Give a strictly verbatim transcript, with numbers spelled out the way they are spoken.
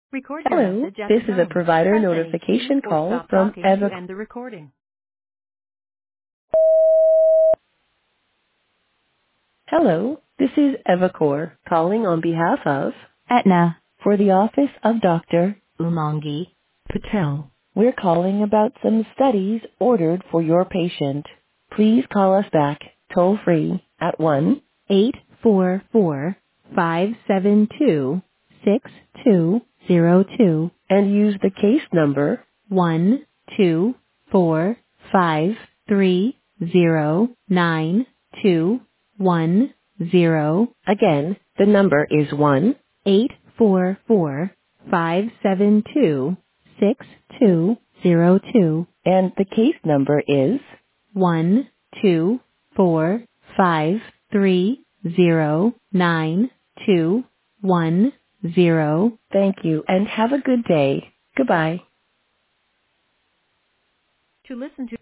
Record your Hello, message at the this is a tone. provider Press any key notification or call stop from talking to Eva. end the recording. Hello, this is Evacor calling on behalf of Aetna for the office of Doctor Umangi Patel. We're calling about some studies ordered for your patient. Please call us back toll free at one eight four four, five seven two, six two zero two and use the case number one two four five three zero nine two one zero. Again, the number is one eight four four five seven two six two zero two, and the case number is one two four five three zero nine two one zero. Thank you, and have a good day. Goodbye. To listen to